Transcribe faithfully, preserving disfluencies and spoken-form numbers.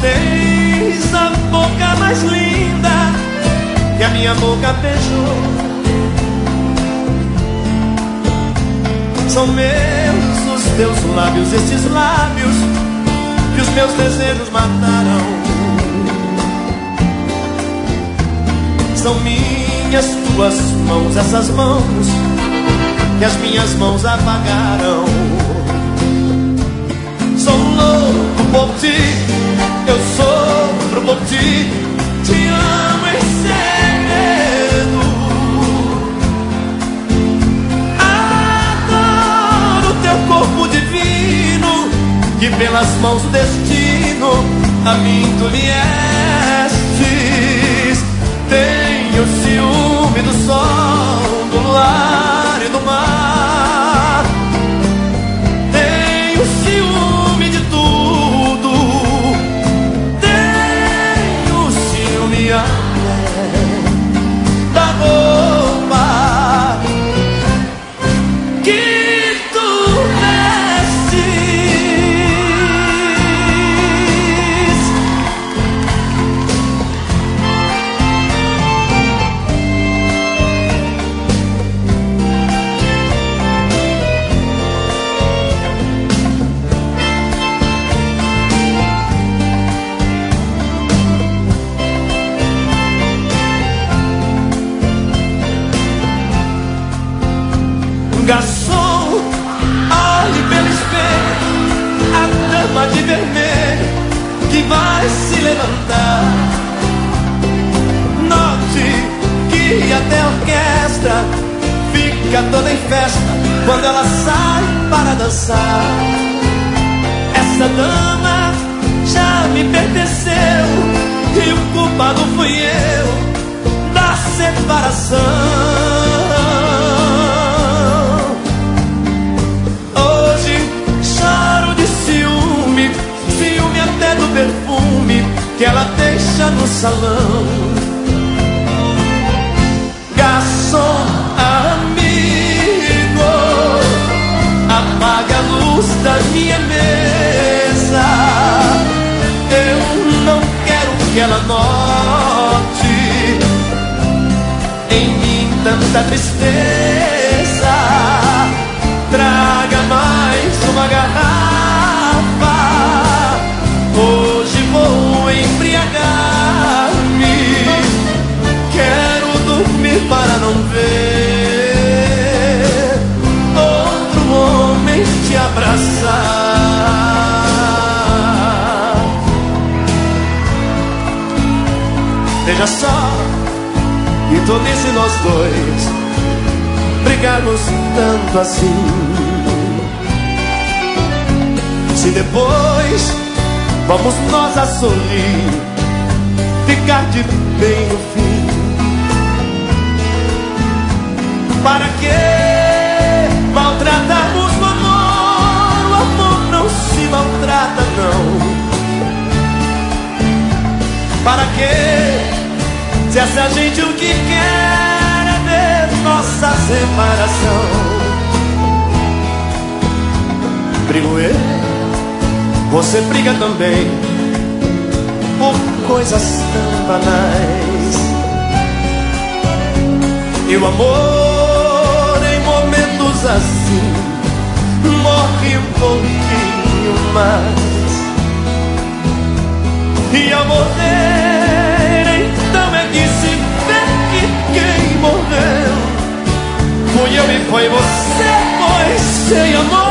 tens a boca mais linda que a minha boca beijou. São meus os teus lábios, estes lábios que os meus desejos mataram. São minhas tuas mãos, essas mãos que as minhas mãos apagaram. Sou louco por ti, eu sofro por ti, te amo em segredo. Adoro teu corpo divino, que pelas mãos do destino a mim tu viestes. Tenho ciúme do sol, do luar e do mar. Tenho ciúme de tudo. Tenho ciúme até da roupa que tu vestes. Garçom, olhe pelo espelho, a dama de vermelho que vai se levantar. Note que até a orquestra fica toda em festa quando ela sai para dançar. Essa dama já me pertenceu e o culpado fui eu da separação. Ciúme até do perfume que ela deixa no salão. Garçom, amigo, apaga a luz da minha mesa. Eu não quero que ela note em mim tanta tristeza. Traga mais uma garrafa. Hoje vou embriagar-me. Quero dormir para não ver outro homem te abraçar. Veja só que tolice nós dois brigarmos tanto assim. Se depois vamos nós a sorrir, ficar de bem no fim. Para que maltratarmos o amor? O amor não se maltrata, não. Para que, se essa gente o que quer é ver nossa separação? Brigo eu, você briga também por coisas tão banais. E o amor em momentos assim morre um pouquinho mais. E ao morrer então é que se vê que quem morreu fui eu e foi você, pois sem amor